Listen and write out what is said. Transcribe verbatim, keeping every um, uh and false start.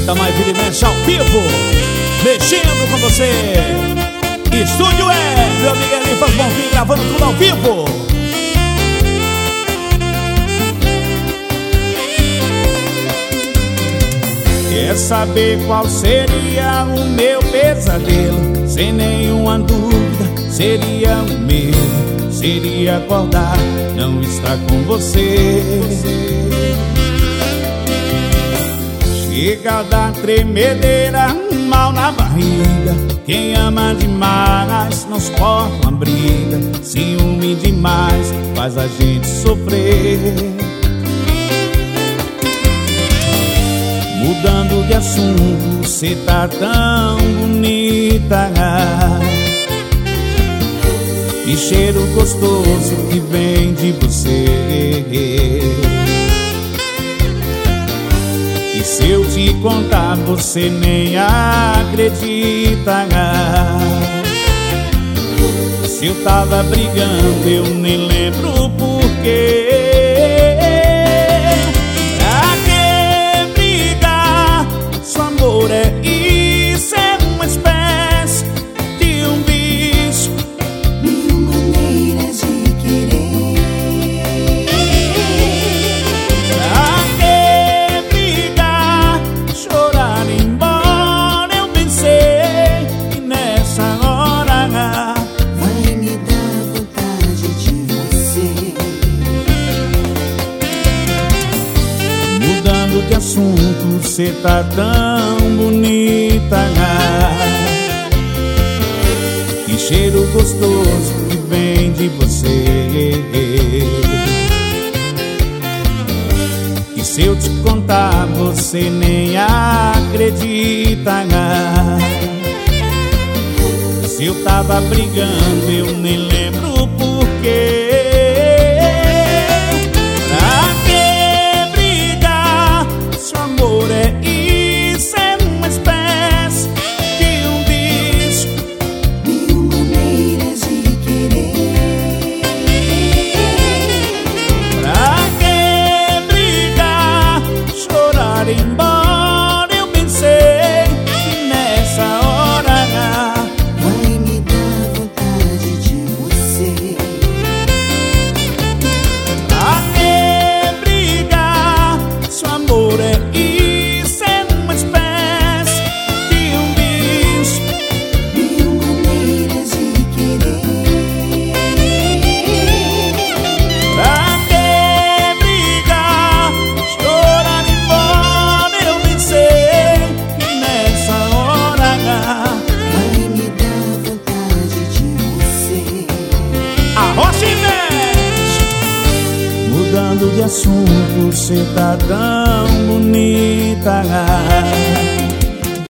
Da Mais Vilimense ao vivo, mexendo com você. Estúdio é meu amigo Elifas Bonfim, gravando tudo ao vivo. Quer saber qual seria o meu pesadelo? Sem nenhuma dúvida, seria o meu. Seria acordar, não estar com você. Chega da tremedeira, mal na barriga. Quem ama demais não suporta uma briga. Ciúme demais faz a gente sofrer. Mudando de assunto, cê tá tão bonita. Que cheiro gostoso que vem de você. E se eu te contar, você nem acredita. Se eu tava brigando, eu nem lembro o porquê. Pra que brigar? Seu amor é isso, é uma espécie de um bicho. Mil maneiras de querer. Pra que brigar? Chorar embora, eu pensei. E nessa hora Vai me dar vontade de você. mudando de assunto, cê tá tão bonita. Que cheiro gostoso que vem de você. E se eu te contar, você nem acredita. Se eu tava brigando, eu nem lembro o porquê. Pra que brigar? Seu amor é isso, é uma espécie de um bicho. Mil maneiras de querer. Pra que brigar? Chorar embora, eu pensei. E nessa hora Vai me dar vontade de você. Pra que brigar? Seu amor é isso, é uma espécie de um bicho. Mil maneiras de querer. Pra que brigar? Chorar embora, eu pensei. E nessa hora Vai me dar vontade de você. Arrocha e mexe. Mudando de assunto, cê tá tão bonita.